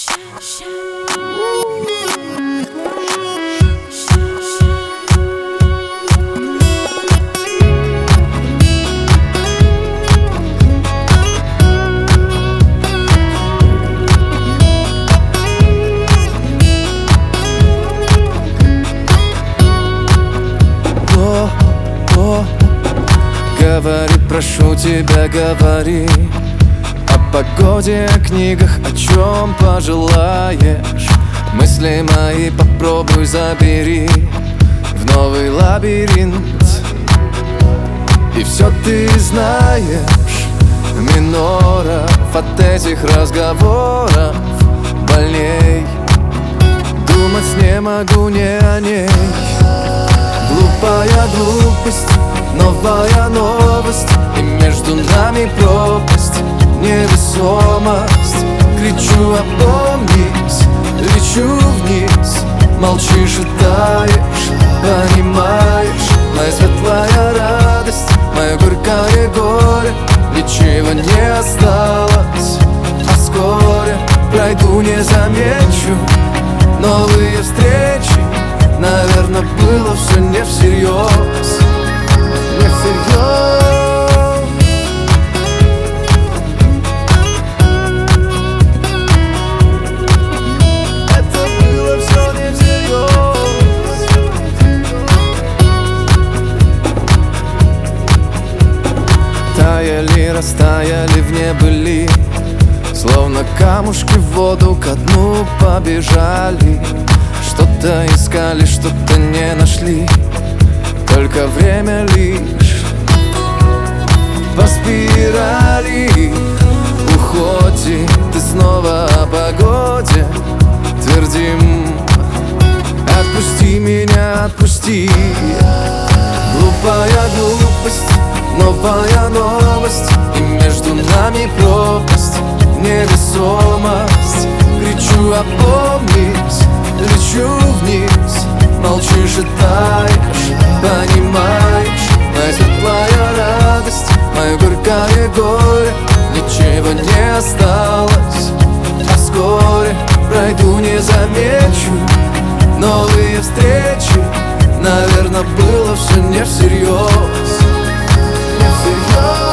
Говори, прошу тебя, говори о погоде, о книгах, о чем пожелаешь. Мысли мои попробуй забери в новый лабиринт. И все ты знаешь миноров от этих разговоров больней. Думать не могу не о ней. Глупая глупость, новая новость, и между нами пропасть, невесомость. Кричу, опомнись, лечу вниз. Молчишь и таешь, понимаешь. Моя светлая радость, мое горькое горе. Ничего не осталось, а вскоре пройду, не замечу новые встречи. Наверное, было все не всерьез. Не всерьез. Это было все не всерьез. Таяли, растаяли в небыли, словно камушки в воду ко дну побежали. Что-то искали, что-то не нашли, только время лишь по спирали уходит. И снова о погоде твердим: отпусти меня, отпусти. Глупая глупость, новая новость, и между нами пропасть, невесомость. Кричу, опомнись, лечу вниз. Молчишь и таешь, понимаешь. Моя светлая радость, мое горькое горе. Ничего не осталось, а вскоре пройду, не замечу новые встречи. Наверное, было все не всерьез. Не всерьез.